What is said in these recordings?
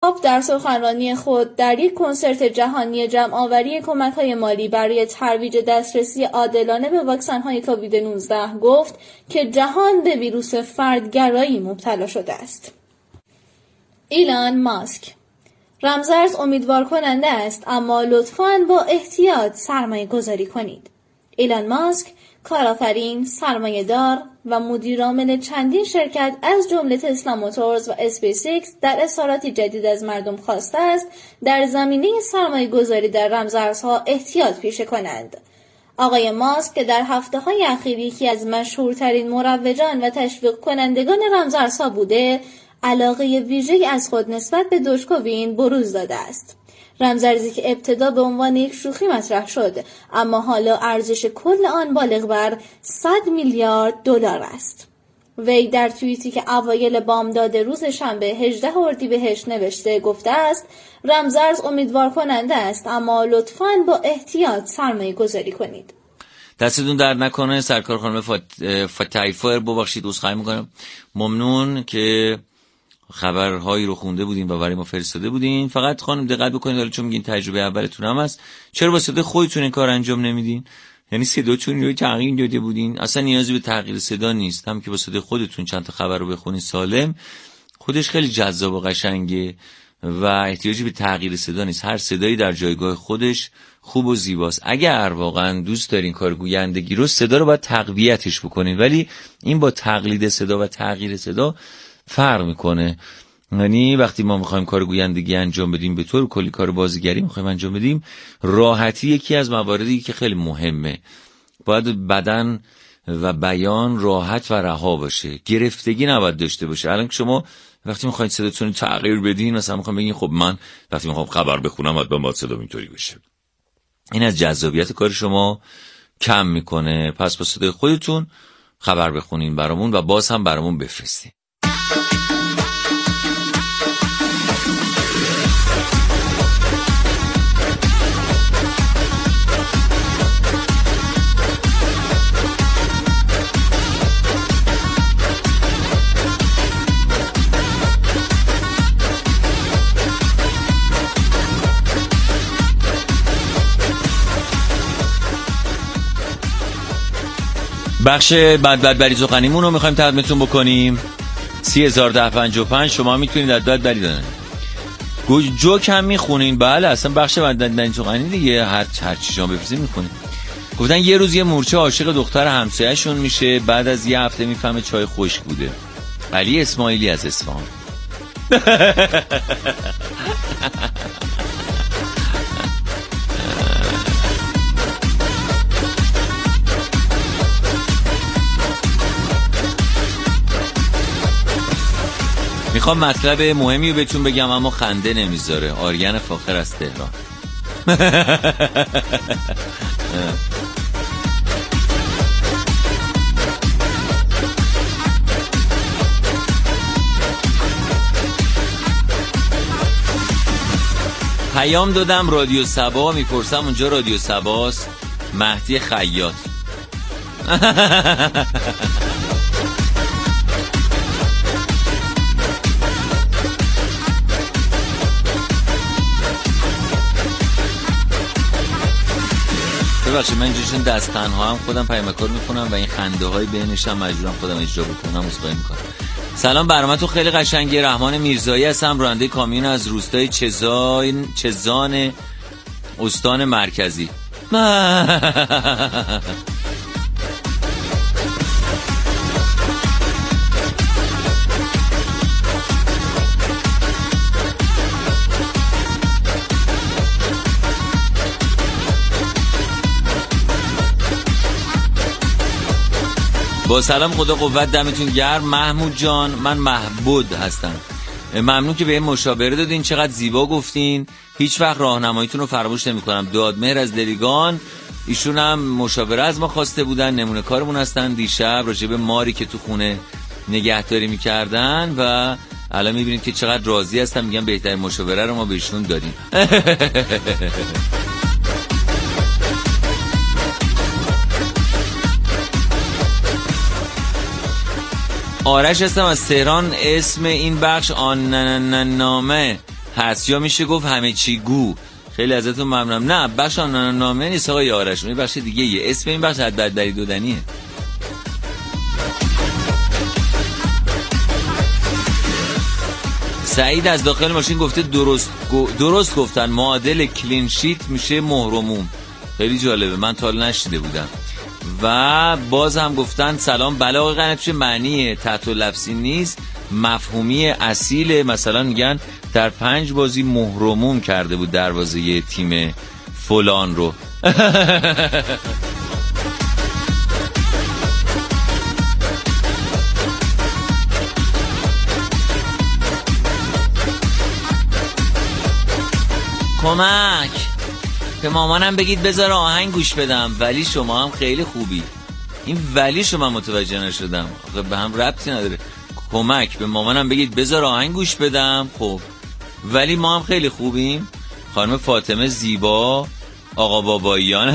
در سخنرانی خود در یک کنسرت جهانی جمع‌آوری کمک‌های مالی برای ترویج دسترسی عادلانه به واکسن‌های کووید 19 گفت که جهان به ویروس فردگرایی مبتلا شده است. ایلان ماسک: رمزارز امیدوار کننده است، اما لطفاً با احتیاط سرمایه گذاری کنید. ایلان ماسک، کارآفرین، سرمایه‌دار و مدیرعامل چندین شرکت از جمله تسلا موتورز و اسپیس ایکس در اظهاراتی جدید از مردم خواسته است در زمینه سرمایه گذاری در رمزارزها احتیاط پیشه کنند. آقای ماسک که در هفته‌های اخیر یکی از مشهورترین مروجان و تشویق کنندگان رمزارزها بوده، علاقه ویژه‌ای از خود نسبت به دوژکوین بروز داده است. رمزارزی که ابتدا به عنوان یک شوخی مطرح شد، اما حالا ارزش کل آن بالغ بر 100 میلیارد دلار است. وی در توییتی که اوایل بامداد روز شنبه 18 اردیبهشت نوشته گفته است: رمزارز امیدوار کننده است، اما لطفاً با احتیاط سرمایه گذاری کنید. دستتون درد نکنه. سرکار خانم فتایفر، ببخشید عذرخواهی میکنم. ممنون که خبرهایی رو خونده بودین و برای ما فرستاده بودین. فقط خانم دقت بکنید، حالا چون میگین تجربه اولتون هم هست، چرا با صدای خودتون این کار انجام نمیدین؟ یعنی صداتون رو تغییر داده بودین، اصلا نیازی به تغییر صدا نیست. هم که با صدای خودتون چند تا خبر رو بخونین سالم، خودش خیلی جذاب و قشنگه و احتیاجی به تغییر صدا نیست. هر صدایی در جایگاه خودش خوب و زیباست. اگر واقعا دوست دارین کار گویندگی رو، صدا رو باید تقویتش بکنین، ولی این با تقلید صدا و تغییر صدا فرق میکنه. یعنی وقتی ما میخوایم کار گویندگی انجام بدیم، به طور کلی کار بازیگری میخوایم انجام بدیم، راحتی یکی از مواردی که خیلی مهمه. باید بدن و بیان راحت و رها باشه، گرفتگی نباید داشته باشه. الان شما وقتی میخواید صداتون تغییر بدین، مثلا میخوایم بگین خب من وقتی میخوام خبر بخونم باید صدا اینطوری بشه، این از جذابیت کار شما کم میکنه. پس با صدای خودتون خبر بخونین برامون و باز هم برامون بفرستین. بخش بدبری سخنیمون رو میخوایم تقدیمتون بکنیم. 301055 شما میتونید از بدبری دادن جوک هم میخونین. بله اصلا بخش بدبری سخنی دیگه، هر چی شما بفرستین میخونین. گفتن یه روز یه مورچه عاشق دختر همسایه‌شون میشه، بعد از یه هفته میفهمه چای خشک بوده. علی اسماعیلی از اصفهان. میخوام مطلب مهمی رو بهتون بگم اما خنده نمیذاره. آریان فاخر از تهران. پیام دادم رادیو سبا، میپرسم اونجا رادیو سباست؟ مهدی خیاط. ببخشید من اینجاشون دست تنها هم خودم پیامکار میکنم و این خنده های بینش هم مجبورم خودم اجرا بکنم. عذرخواهی میکنم. سلام برامتون خیلی قشنگه. رحمان میرزایی هستم، راننده کامیون از روستای چزان استان مرکزی. با سلام، خدا قوت، دمتون گرم. محمود جان، من محبود هستم. ممنون که به مشاوره دادین، چقدر زیبا گفتین. هیچ وقت راهنماییتون رو فراموش نمی‌کنم. دادمهر از دلیگان، ایشون هم مشاوره از ما خواسته بودن، نمونه کارمون هستن. دیشب راجع به ماری که تو خونه نگهداری می‌کردن و الان می‌بینید که چقدر راضی هستم. میگم بهترین مشاوره رو ما بهشون دادیم. آرش هستم از تهران. اسم این بخش آن نامه پس یا میشه گفت همه چی گو. خیلی ازتون ممنونم. نه بخش نامه نیست آقای آرش، اون بخش دیگه یه اسم این بخش حد دری دودنیه. سعید از داخل ماشین گفته درست گفتن، معادل کلین شیت میشه مهرموم. خیلی جالبه، من تا حالا نشیده بودم. و باز هم گفتن سلام، بله آقای قنفچی، معنی تحت لفظی نیست، مفهومی اصیله. مثلا میگن در 5 بازی مهرموم کرده بود دروازه تیم فلان رو. کمک به مامانم بگید بذار آهنگ گوش بدم. ولی شما هم خیلی خوبی. این ولی شما متوجه نشدم، به هم ربطی نداره. کمک به مامانم بگید بذار آهنگ گوش بدم. خب ولی ما هم خیلی خوبیم. خانم فاطمه زیبا، آقا باباییان.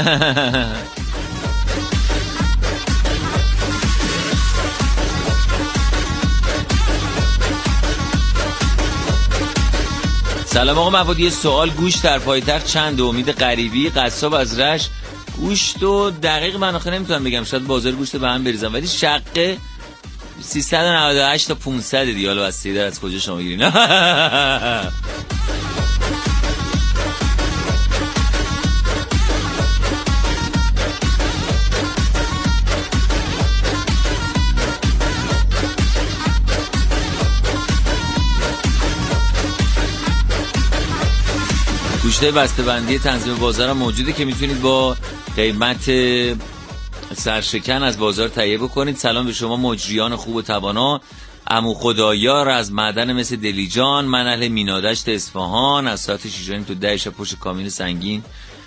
سلام آقا مفادی، سوال، گوشت در پایتخت چند؟ امید غریبی، قصاب از رشت. گوشت و دقیق من آخه نمیتونم بگم، شاید بازار گوشت به هم بریزم، ولی شقه 398 تا 500 دیگه. حالا بسته در از کجا شما گیرین. گوشت بسته‌بندی تنظیم بازار هم موجوده که میتونید با قیمت سرشکن از بازار تهیه بکنید. سلام به شما مجریان خوب و توانا. عمو خدایار از معدن مثل دلیجان. من اهل مینادشت اصفهان. از ساعت 6 تا 10 شب پشت کامیون سنگین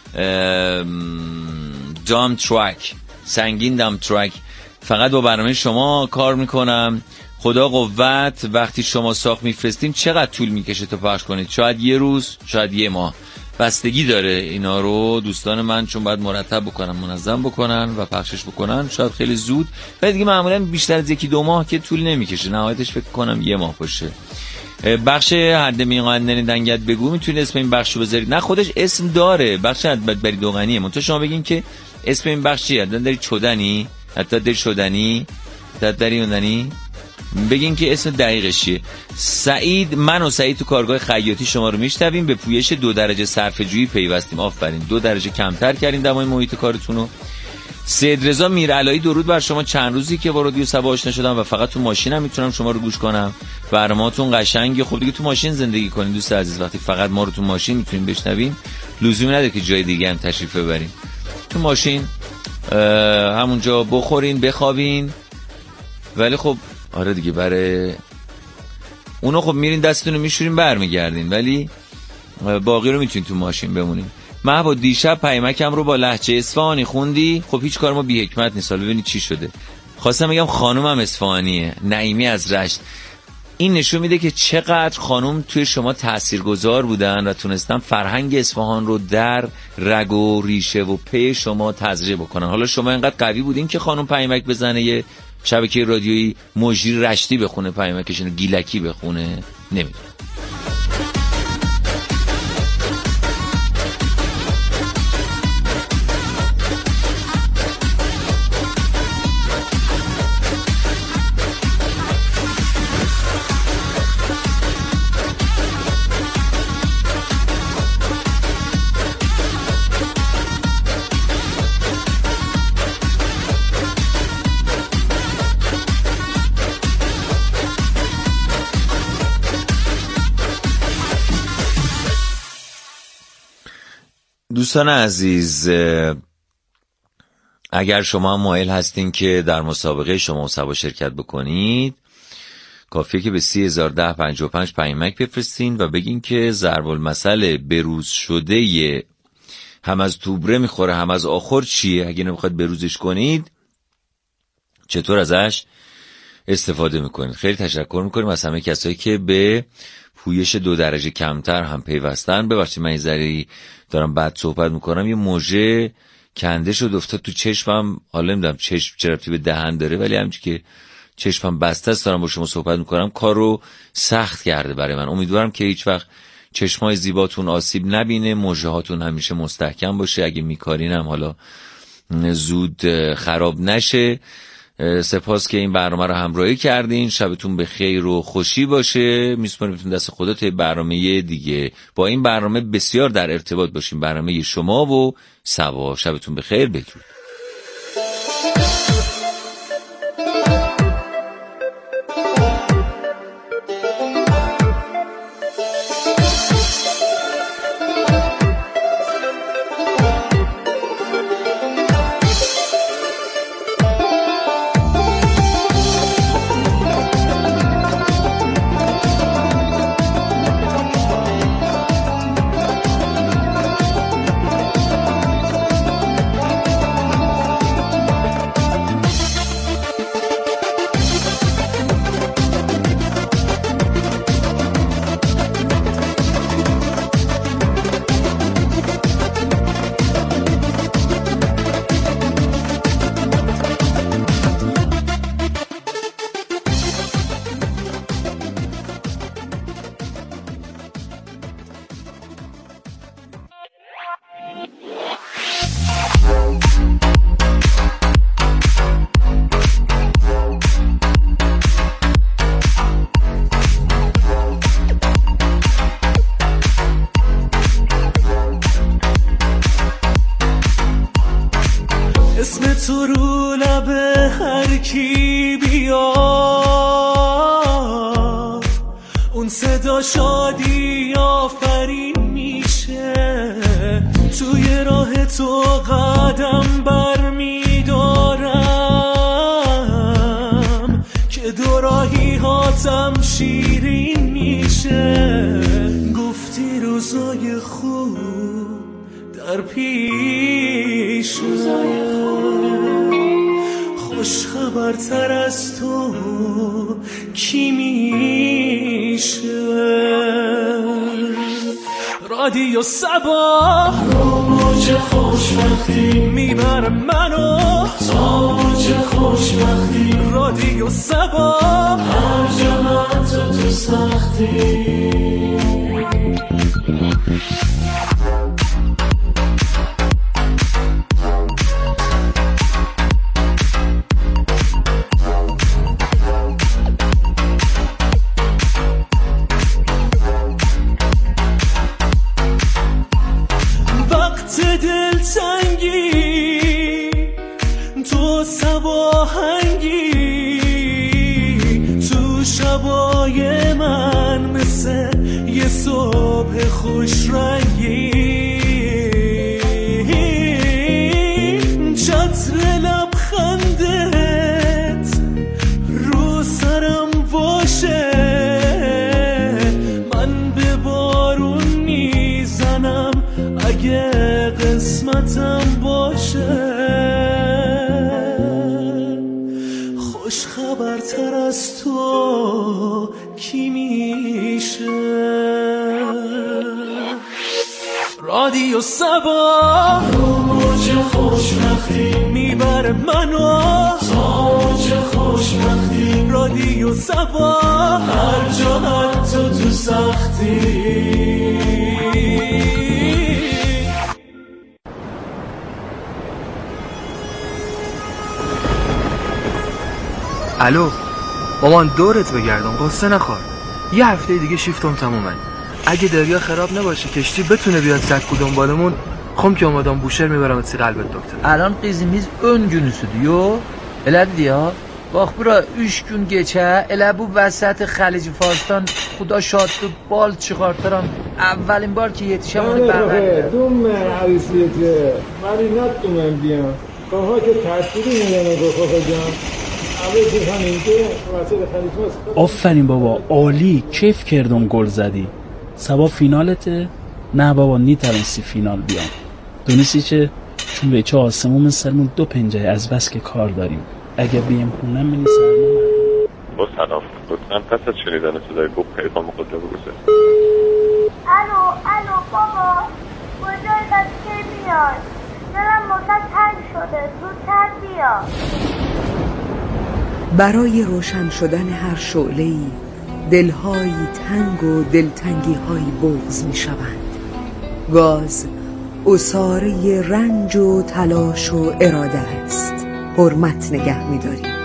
دام ترک، سنگین دام ترک، فقط با برنامه شما کار میکنم. خدا قوت. وقتی شما ساخت میفرستین چقدر طول میکشه تا پخش کنید؟ شاید یه روز، شاید یه ماه، بستگی داره. اینا رو دوستان من چون باید مرتب بکنن، منظم بکنن و پخشش بکنن، شاید خیلی زود، ولی دیگه معمولا بیشتر از 1-2 ماه که طول نمیکشه. نهایتش فکر کنم 1 ماه باشه. بخش حد میقندن دنگت بگو، میتونید اسم این بخشو بذارید. نه خودش اسم داره، بخش حد بری دوغنیه. منتها شما بگین که اسم این بخش چیه؟ حتما داری چدنی، حتی داری شدنی، حتی داری اوندنی، بگین که اسم دقیقش چیه. سعید، من و سعید تو کارگاه خیاطی شما رو میشنویم، به پویش 2 درجه صرفه‌جویی پیوستیم. آفرین، 2 درجه کمتر کردین دمای محیط کارتون رو. سید رضا میرعلایی، درود بر شما. چند روزی که با رادیو صبا آشنا شدم و فقط تو ماشینم میتونم شما رو گوش کنم. برنامه‌تون قشنگه. خب دیگه تو ماشین زندگی کنین دوست عزیز. وقتی فقط ما رو تو ماشین میتونین بشنوین، لزومی نداره که جای دیگه هم تشریف ببرین. تو ماشین همونجا بخورین، بخوابین. ولی خب آره دیگه، برای اونو خب میرین دستتون رو میشورین برمیگردین، ولی باقی رو میتونین تو ماشین بمونین. محبا دیشب پیمکم رو با لهجه اصفهانی خوندی. خب هیچ کار ما بی حکمت نیست. حالا ببینید چی شده. خواستم بگم خانومم اصفهانیه، نعیمی از رشت. این نشون میده که چقدر خانوم توی شما تاثیرگذار بودن و تونستن فرهنگ اصفهان رو در رگ و ریشه و پی شما تزریع بکنن. حالا شما اینقدر قوی بودین که خانوم پیمک بزنه، یه شبکه رادیویی مجری رشتی بخونه پیمکشون، گیلکی بخونه، نمیدونم. دوستان عزیز، اگر شما مایل هستین که در مسابقه شما سبا شرکت بکنید، کافیه که به 301055 پیامک بفرستین و بگین که ضرب المثل بروز شده هم از توبره میخوره هم از آخر چیه. اگه نمیخواد بروزش کنید، چطور ازش استفاده میکنید. خیلی تشکر میکنیم از همه کسایی که به پویش 2 درجه کمتر هم پیوستن. ببخشید من این ذره دارم بد صحبت میکنم، یه موجه کنده شد افتاد تو چشمم. حالا نمیدونم چشم چرا ربطی به دهن داره، ولی همچون که چشمم بسته است دارم با شما صحبت میکنم، کار رو سخت کرده برای من. امیدوارم که هیچ وقت چشمای زیباتون آسیب نبینه، مژه هاتون همیشه مستحکم باشه، اگه میکارین هم حالا زود خراب نشه. سپاس که این برنامه رو همراهی کردین. شبتون به خیر و خوشی باشه. میسپارمتون دست خدا تا برنامه دیگه. با این برنامه بسیار در ارتباط باشین، برنامه شما و سوا. شبتون به خیر. بدرود. اسم تو رو لب هر کی بیاد، اون صدا شادی آفرین میشه. توی راه تو قدم بر میدارم که دو راهی هاتم شیرین میشه. گفتی روزای خوب در پیش، خوش خبرتر از تو کی میشه؟ رادیو صبا رو موج خوشبختی میبره منو تا موج خوشبختی. رادیو صبا هر جا من تو سختی. تو صباهنگی تو شبای من مثل یه صبح خوش رنگی. چتر لبخندت رو سرم باشه، من به بارون میزنم اگه قسمتم باشه. خوش خبرتر از تو کی میشه؟ رادیو صبا رو موج خوشبختی میبره منو تا موج خوشبختی. رادیو صبا هر جا حتی تو سختی. الو مامان، دورت بگردم، قصه نخور. یه هفته دیگه شیفتم تمومه. اگه دریا خراب نباشه کشتی بتونه بیاد سکو دنبالمون، خم که اومدم بوشهر میبرم سی قلبت دکتر. Alan qızımız ön günüsüdür, yo? Elədir ya. Bax bura 3 gün geçə, elə bu vəsət Xəlic Farsdan xuda şadlı bal çıxartıram. Əvvəlin bar ki yetişəm onu bəğər. دوم عروسیته مرینات دومم بیام کاها که ترسیدی میدانه گفت جان. آفرین بابا، عالی، کیف کردم گل زدی. سبا فینالته؟ نه بابا نیترانسی فینال بیام. دونیسی چه؟ چون به چه آسمون سرمون 2 پنجه از بس که کار داریم. اگه بیم خونم منی سرمون با سلام، لطفاً پس از شنیدن صدای بوب پیغام خود رو بگوزه. الو بابا، کجای بس که میاد؟ دلم موقع تنگ شده، زودتر بیا. برای روشن شدن هر شعله‌ای دلهایی تنگ و دلتنگی‌هایی بغض می‌شوند. گاز اساره رنج و تلاش و اراده است. حرمت نگه می‌داریم.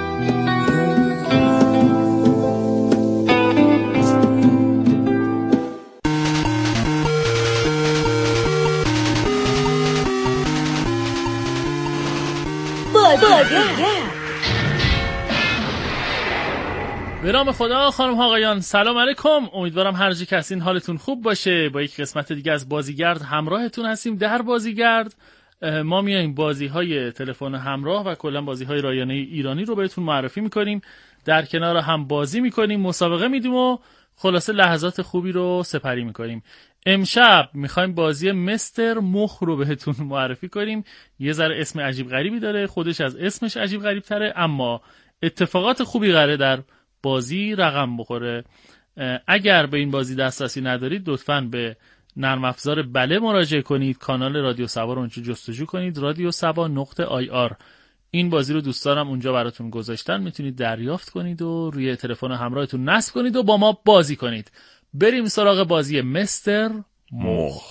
به نام خدا. خانم ها آقایان سلام علیکم. امیدوارم هر جا که هستین حالتون خوب باشه. با یک قسمت دیگه از بازیگرد همراهتون هستیم. در بازیگرد ما میایم بازی‌های تلفن همراه و کلا بازی‌های رایانه ایرانی رو بهتون معرفی می‌کنیم. در کنار هم بازی می‌کنیم، مسابقه میدیم و خلاصه لحظات خوبی رو سپری می‌کنیم. امشب می‌خوایم بازی مستر مخ رو بهتون معرفی کنیم. یه ذره اسم عجیب غریبی داره، خودش از اسمش عجیب غریب تره، اما اتفاقات خوبی قراره در بازی رقم بخوره. اگر به این بازی دسترسی ندارید لطفاً به نرم افزار بله مراجعه کنید. کانال رادیو سبا رو اونجا جستجو کنید، radiosaba.ir. این بازی رو دوستانم اونجا براتون گذاشتن، میتونید دریافت کنید و روی تلفن همراهتون نصب کنید و با ما بازی کنید. بریم سراغ بازی مستر مخ.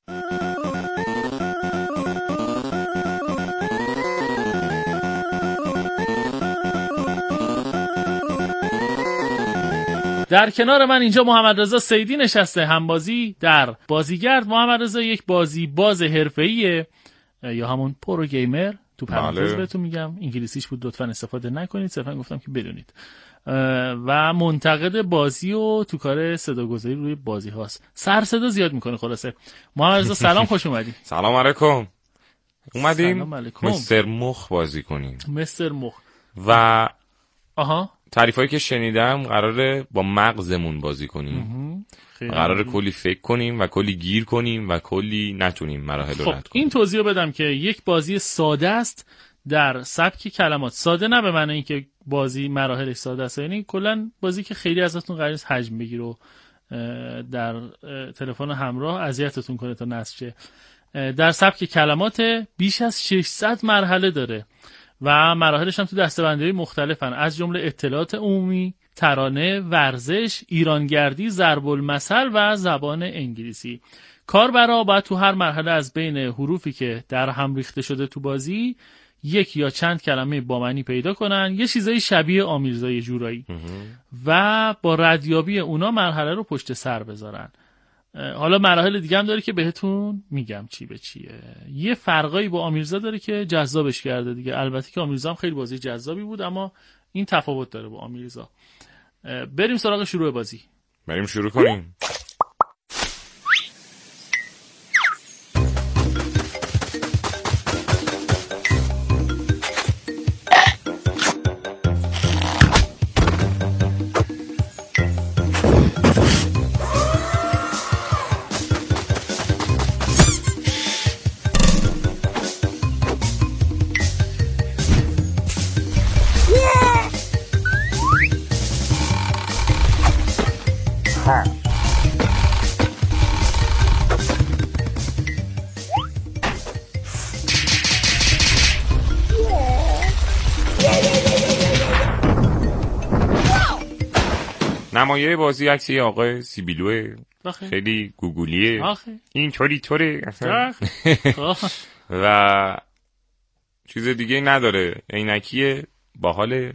در کنار من اینجا محمد رضا سیدی نشسته، همبازی در بازیگرد. محمد رضا یک باز حرفه‌ایه یا همون پرو گیمر، تو پرانتز بهتون میگم انگلیسیش بود لطفا استفاده نکنید، صرفا گفتم که بدونید، و منتقد بازی و تو کار صداگذاری روی بازی هاست. سر صدا زیاد میکنه. خلاصه محمد رضا سلام، خوش اومدی. سلام علیکم. اومدیم مستر مخ بازی کنیم. مستر مخ و آها تعریفایی که شنیدم قراره با مغزمون بازی کنیم. قراره کلی فکر کنیم و کلی گیر کنیم و کلی نتونیم مراحل رو رد کنیم. این توضیح رو بدم که یک بازی ساده است در سبک کلمات. ساده نه به معنی اینکه بازی مراحلش ساده است، یعنی کلا بازی که خیلی ازتون قراره حجم بگیره و در تلفن همراه اذیتتون کنه تا نصب شه. در سبک کلمات بیش از 600 مرحله داره و مراحلش هم تو دسته‌بندی‌های مختلفن، از جمله اطلاعات عمومی، ترانه، ورزش، ایرانگردی، ضرب المثل و زبان انگلیسی. کاربرا باید تو هر مرحله از بین حروفی که در هم ریخته شده تو بازی یک یا چند کلمه با معنی پیدا کنن، یه چیزای شبیه آمیرزای جورایی، و با ردیابی اونا مرحله رو پشت سر بذارن. حالا مراحل دیگه هم داره که بهتون میگم چی به چیه. یه فرقایی با آمیرزا داره که جذابش کرده دیگه. البته که آمیرزا هم خیلی بازی جذابی بود، اما این تفاوت داره با آمیرزا. بریم سراغ شروع بازی. بریم شروع کنیم. نمایه بازی عکس یه آقای سیبیلوه خیلی گوگولیه، این طوره و چیز دیگه نداره، عینکیه، باحاله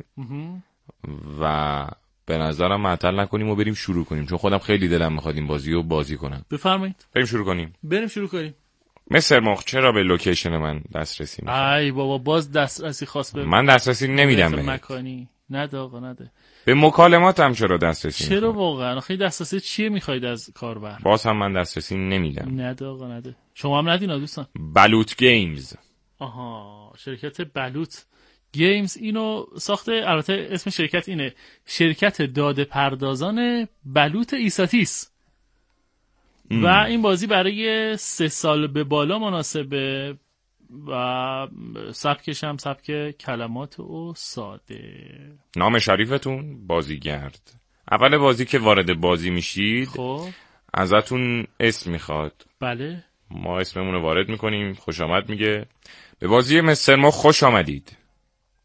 و به نظرم معطل نکنیم و بریم شروع کنیم، چون خودم خیلی دلم میخواد این بازی رو بازی کنم. بفرمایید. بریم شروع کنیم. مستر مخ چرا به لوکیشن من دسترسی می‌کنی؟ ای بابا باز دسترسی خاص به من دسترسی نمیدم بهت. مکانی نده آقا نده. به مکالماتم چرا دسترسی می‌کنی؟ چرا واقعا؟ آخه دسترسی چیه می‌خواید از کاربر؟ باز هم من دسترسی نمیدم. نده آقا نده. شما هم ندینا دوستان. بلوت گیمز. آها، شرکت بلوت گیمز اینو ساخته. البته اسم شرکت اینه، شرکت داده پردازان بلوط ایساتیس. و این بازی برای 3 سال به بالا مناسبه و سبکش هم سبک کلمات و ساده. نام شریفتون بازیگرد. اول بازی که وارد بازی میشید خب ازتون اسم میخواد. بله. ما اسممون رو وارد میکنیم، خوش آمد میگه. به بازی مستر مخ خوش آمدید.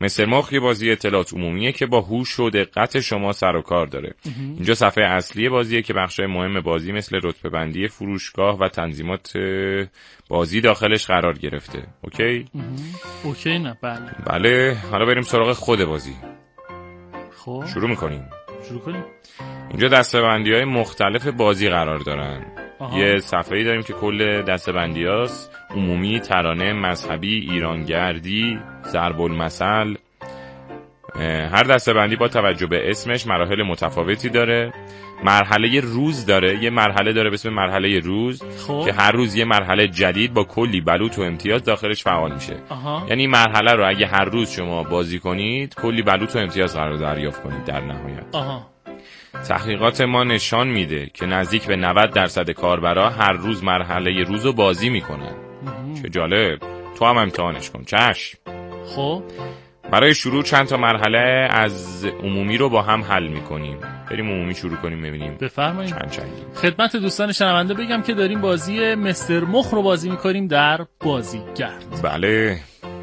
مستر مخ یه بازی اطلاعات عمومیه که با هوش و دقت شما سر و کار داره. اینجا صفحه اصلی بازیه که بخشای مهم بازی مثل رتبه بندی، فروشگاه و تنظیمات بازی داخلش قرار گرفته. اوکی؟ اوکی نه بله. حالا بریم سراغ خود بازی. خب شروع میکنیم. اینجا دسته‌بندی‌های مختلف بازی قرار دارن. یه صفحه‌ای داریم که کل دسته‌بندی‌هاست: عمومی، ترانه، مذهبی، ایرانگردی، ضرب المثل. هر دسته‌بندی با توجه به اسمش مراحل متفاوتی داره. مرحله روز داره، یه مرحله داره به اسم مرحله روز که هر روز یه مرحله جدید با کلی بلوط و امتیاز داخلش فعال میشه. یعنی مرحله رو اگه هر روز شما بازی کنید کلی بلوط و امتیاز قرار دریافت کنید در نهایت. تحقیقات ما نشان میده که نزدیک به 90% کاربرا هر روز مرحله روز رو بازی میکنن. چه جالب. تو هم امتحانش کن. چشم. خب برای شروع چند تا مرحله از عمومی رو با هم حل میکنیم. بریم عمومی شروع کنیم ببینیم. بفرمایید. چند. خدمت دوستان شنونده بگم که داریم بازی مستر مخ رو بازی میکنیم در بازیگرد. بله.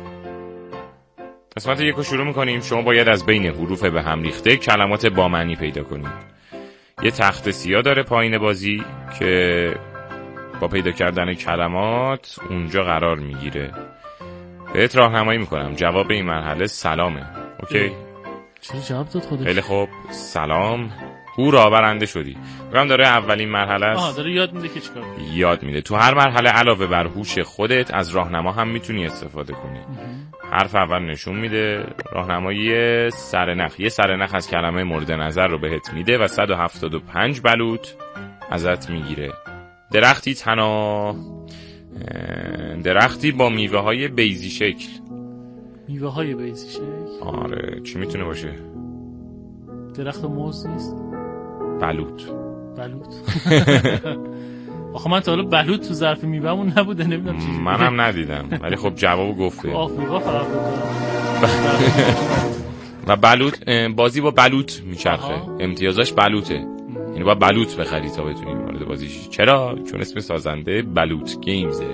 قسمت 1 رو شروع میکنیم. شما باید از بین حروف به هم ریخته کلمات با معنی پیدا کنید. یه تخت سیاه داره پایین بازی که با پیدا کردن کلمات اونجا قرار میگیره. بهت راهنمایی میکنم. جواب این مرحله سلامه. اوکی؟ چی جواب داد خودش؟ خیلی خوب. سلام. هورا برنده شدی. بگم داره اولین مرحله است. داره یاد میده که چیکار کنی. یاد میده. تو هر مرحله علاوه بر هوش خودت از راهنما هم میتونی استفاده کنی. حرف اول نشون میده، راهنمایی سرنخ. یه سرنخ از کلمه مورد نظر رو بهت میده و 175 بلوط ازت میگیره. درختی با میوه های بیضی شکل. میوه های بیضی شکل؟ آره. چی میتونه باشه؟ درخت موز نیست؟ بلوط. آخه من تا حالا بلوط تو ظرف میوه‌مون نبوده، نمیدونم چی. منم ندیدم ولی خب جوابو گفته. آفریقا فقط و بلوط، بازی با بلوط میچرخه. امتیازش بلوطه. یعنی با بلوط بخری تا بتونی وارد بازی شی. چرا؟ چون اسم سازنده بلوط گیمزه.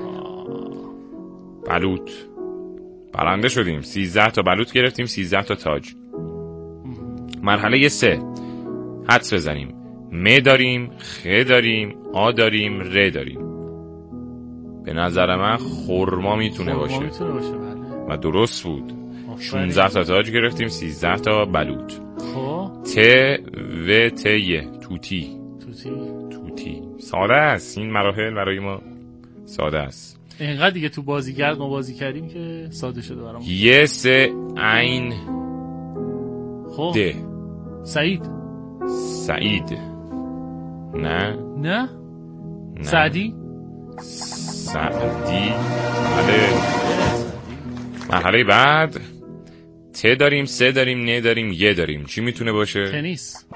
بلوط. برنده شدیم. 13 تا بلوط گرفتیم، 13 تا تاج. مرحله 3 حدس بزنیم. م داریم، خ داریم، آ داریم، ر داریم. به نظر من خرما میتونه باشه. و درست بود. 16 تا تاج گرفتیم، 13 تا بلوط. ت و ت ی. توتی. ساده است. این مراحل برای ما ساده است. اینقدر دیگه تو بازیگرد ما بازی کردیم که ساده شده برام. ی س عین د. سعید. نه. سعدی. بله. مرحله بعد ت داریم، س داریم، ن داریم، ی داریم. چی میتونه باشه؟ تنیس.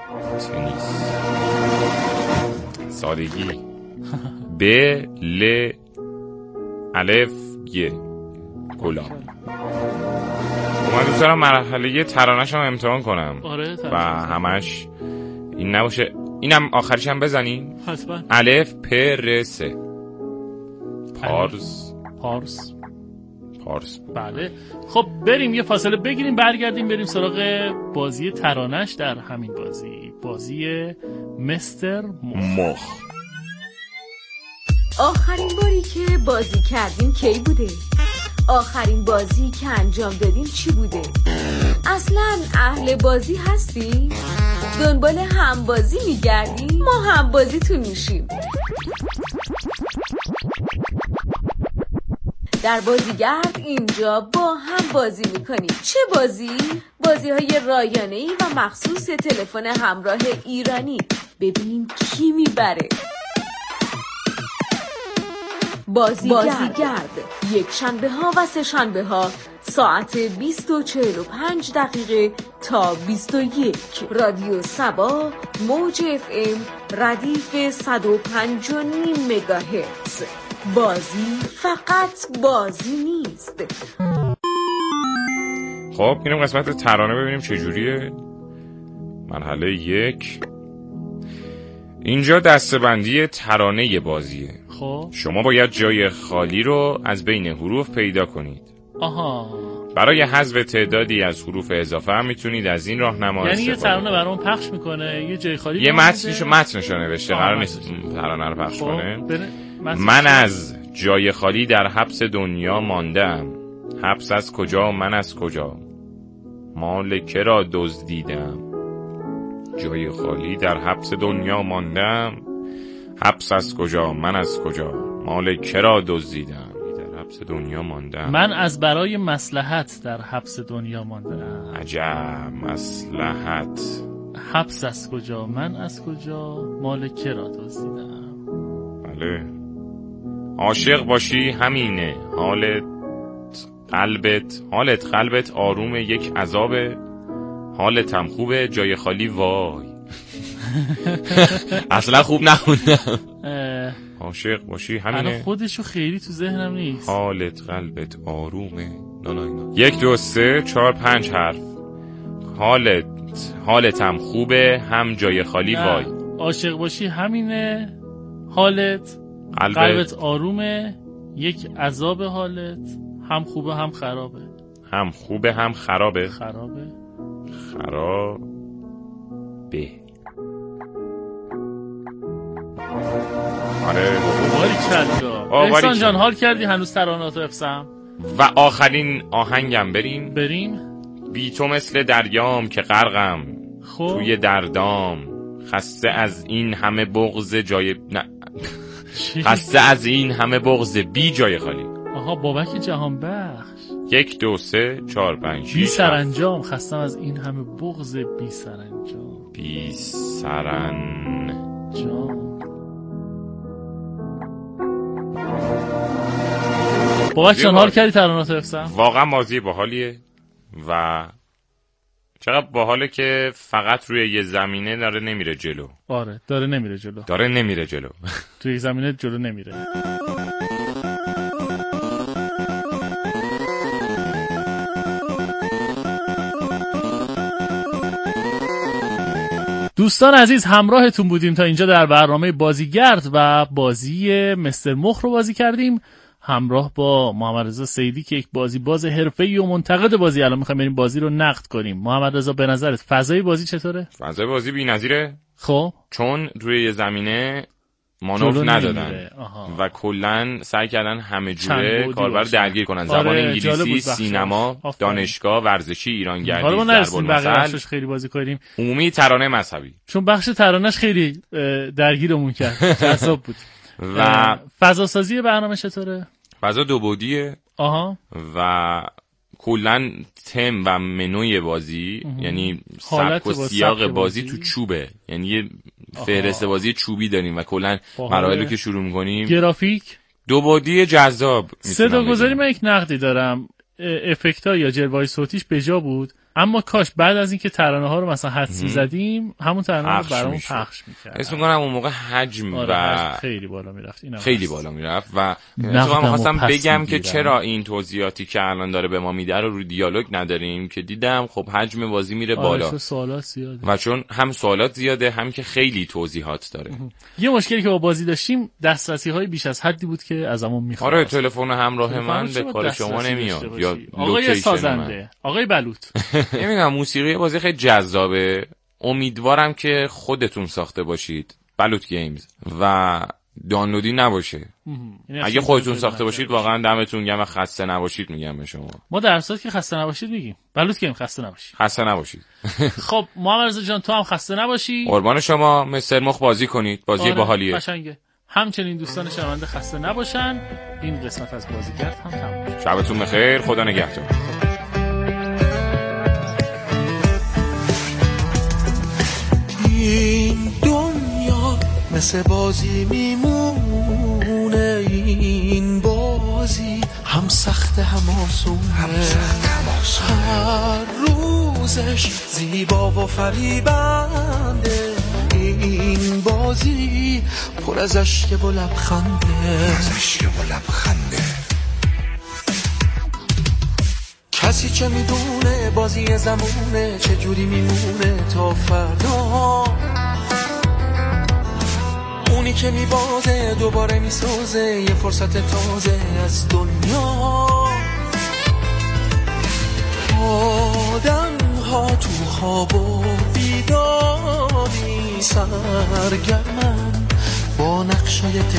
سادگی. ب ل الف ی. گلاب. من دوست دارم مرحله ترانه‌ش هم امتحان کنم. آره. و همش این نباشه. اینم آخرش هم بزنیم. حتما. الف پ ر س. پارس. بله. خب بریم یه فاصله بگیریم، برگردیم بریم سراغ بازی ترانش در همین بازی مستر مخ. آخرین باری که بازی کردیم کی بوده؟ آخرین بازی که انجام دادیم چی بوده؟ اصلا اهل بازی هستی؟ دنبال همبازی میگردی؟ ما همبازیتون میشیم. در بازیگرد اینجا با هم بازی میکنیم. چه بازی؟ بازی‌های رایانه‌ای و مخصوص تلفن همراه ایرانی. ببینیم کی میبره. بازیگرد یک شنبه ها و سه شنبه ها ساعت 20:45 تا 21. رادیو سبا موج FM ردیف 105.5 مگاهرتز. بازی فقط بازی نیست. خب اینم قسمت ترانه، ببینیم چجوریه. مرحله 1 اینجا دسته‌بندی ترانه بازیه. خب شما باید جای خالی رو از بین حروف پیدا کنید. برای حذف تعدادی از حروف اضافه هم میتونید از این راهنما یعنی یه استفاده ترانه برام پخش میکنه، یه جای خالی یه متنشو نوشته، قرار نیست ترانه رو پخش کنه. من از جای خالی در حبس دنیا ماندم، حبس از کجا من از کجا، مال که را دزدیدم. جای خالی در حبس دنیا ماندم، حبس از کجا من از کجا، مال که را دزدیدم. در حبس دنیا ماندم، من از برای مصلحت در حبس دنیا ماندم. عجب مصلحت. حبس از کجا من از کجا، مال که را دزدیدم. بله. عاشق باشی همینه، حالت قلبت آروم یک عذابه، حالتم خوبه جای خالی وای. اصلا خوب نخوندم. عاشق باشی همینه، الان خودشو خیلی تو ذهنم نیست. حالت قلبت آرومه. نه 1 2 3 4 5 حرف. حالتم خوبه هم جای خالی وای. عاشق باشی همینه، حالت قلبت آرومه، یک عذاب حالت هم خوبه هم خرابه. هم خوبه هم خرابه. خرابه. آره باری چلگا احسان جان، حال کردی هنوز تراناتو افسم؟ و آخرین آهنگم بریم. بی تو مثل دریام که غرقم توی دردام، خسته از این همه بغض جای خسته از این همه بغض بی جای خالی. آها بابک جهان بخش. 1 2 3 4 5 6 بی سرانجام، خستم از این همه بغض بی سرانجام. بی سرانجام. بابک جان حال کردی ترانات افسم؟ واقعا بازی باحالیه و چقدر باحاله که فقط روی یه زمینه داره نمیره جلو. آره داره نمیره جلو. توی زمینه جلو نمیره. دوستان عزیز همراهتون بودیم تا اینجا در برنامه بازیگرد و بازی مستر مخ رو بازی کردیم همراه با محمد رضا سیدی که یک باز حرفه‌ای و منتقد بازی. الان می‌خوایم بریم بازی رو نقد کنیم. محمد رضا به نظرت فضای بازی چطوره؟ فضای بازی بی‌نظیره. خب چون روی یه زمینه مانور ندادن و کلاً سعی کردن همه جوره کاربر درگیر کنن. زبان انگلیسی، سینما، دانشگاه، ورزشی، ایرانگردی، ضرب المثل، خیلی بازی کردیم. عمومی ترانه مذهبی. چون بخش ترانه‌اش خیلی درگیرمون کرد. جذاب بود. و فضا سازی برنامه چطوره؟ فضا 2 بعدیه. و کلاً تم و منوی بازی یعنی سبک و سیاق بازی تو چوبه، یعنی یه فهرست بازی چوبی داریم و کلاً مراحلی که شروع می‌کنیم گرافیک 2 بعدی جذاب. صدا گذاری من یک نقدی دارم، افکت‌ها یا جلوه‌های صوتیش بجا بود، اما کاش بعد از اینکه ترانه ها رو مثلا حدس می‌زدیم همون ترانه رو برامون پخش می‌کرد. اسم می‌کنم اون موقع حجم و خیلی بالا می‌رفت. خیلی بالا می‌رفت و من خواستم بگم که چرا این توضیحاتی که الان داره به ما میده رو دیالوگ نداریم، که دیدم خب حجم بازی میره بالا و چون هم سوالات زیاده هم که خیلی توضیحات داره. یه مشکلی که با بازی داشتیم دسترسی‌های بیش از حدی بود که ازمون می‌خواست. آره تلفن همراه من به کار شما نمیاد یا آقای سازنده، آقای بلوط. نمیدونم موسیقی بازی خیلی جذابه. امیدوارم که خودتون ساخته باشید بلوط گیمز و دانلودی نباشه. اگه خودتون ساخته باشید واقعا دمتون گرم و خسته نباشید میگم به شما. ما در صورتی که خسته نباشید میگیم بلوط گیم خسته نباشید. خب محمد رضا جان تو هم خسته نباشی. قربان شما. مستر مخ بازی کنید، بازی باحالیه. قشنگه. همچنین دوستان شنونده خسته نباشن. این قسمت از بازیگرد هم تموم شد. شبتون بخیر، خدا نگهدار. این دنیا مثل بازی میمونه، این بازی هم سخت هم آسونه، هر روزش زیبا و فریبنده، این بازی پر از اشک و لبخنده. کسی چه میدونه بازی زمونه چه جوری میمونه تا فردا، اونی که میبازه دوباره میسازه یه فرصت تازه از دنیا. آدم ها تو خواب و بیداری سرگرمن با نقشای